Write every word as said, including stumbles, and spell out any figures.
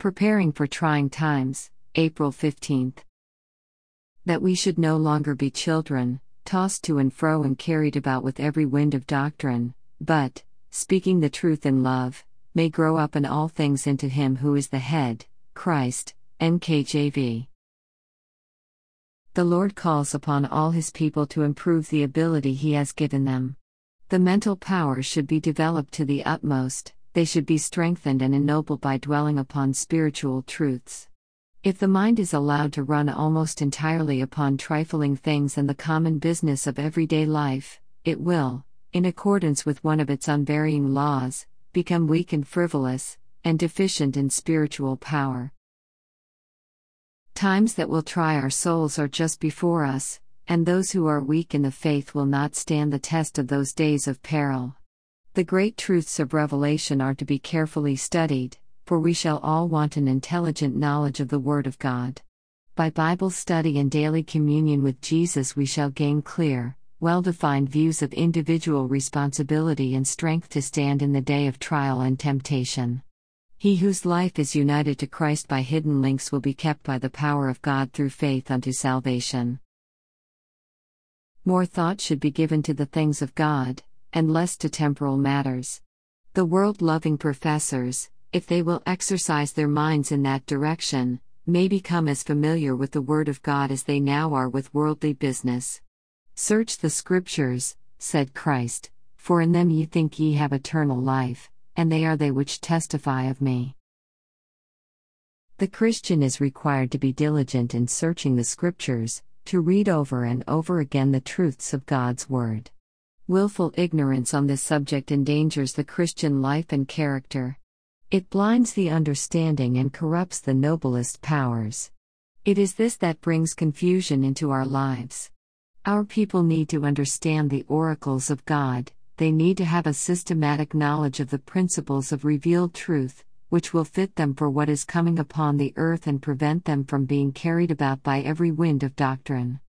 Preparing for Trying Times, April fifteenth. That we should no longer be children, tossed to and fro and carried about with every wind of doctrine, but, speaking the truth in love, may grow up in all things into Him who is the head, Christ. N K J V. The Lord calls upon all His people to improve the ability He has given them. The mental powers should be developed to the utmost, they should be strengthened and ennobled by dwelling upon spiritual truths. If the mind is allowed to run almost entirely upon trifling things and the common business of everyday life, it will, in accordance with one of its unvarying laws, become weak and frivolous, and deficient in spiritual power. Times that will try our souls are just before us, and those who are weak in the faith will not stand the test of those days of peril. The great truths of Revelation are to be carefully studied, for we shall all want an intelligent knowledge of the Word of God. By Bible study and daily communion with Jesus we shall gain clear, well-defined views of individual responsibility and strength to stand in the day of trial and temptation. He whose life is united to Christ by hidden links will be kept by the power of God through faith unto salvation. More thought should be given to the things of God, and less to temporal matters. The world-loving professors, if they will exercise their minds in that direction, may become as familiar with the Word of God as they now are with worldly business. Search the Scriptures, said Christ, for in them ye think ye have eternal life, and they are they which testify of me. The Christian is required to be diligent in searching the Scriptures, to read over and over again the truths of God's Word. Willful ignorance on this subject endangers the Christian life and character. It blinds the understanding and corrupts the noblest powers. It is this that brings confusion into our lives. Our people need to understand the oracles of God. They need to have a systematic knowledge of the principles of revealed truth, which will fit them for what is coming upon the earth and prevent them from being carried about by every wind of doctrine.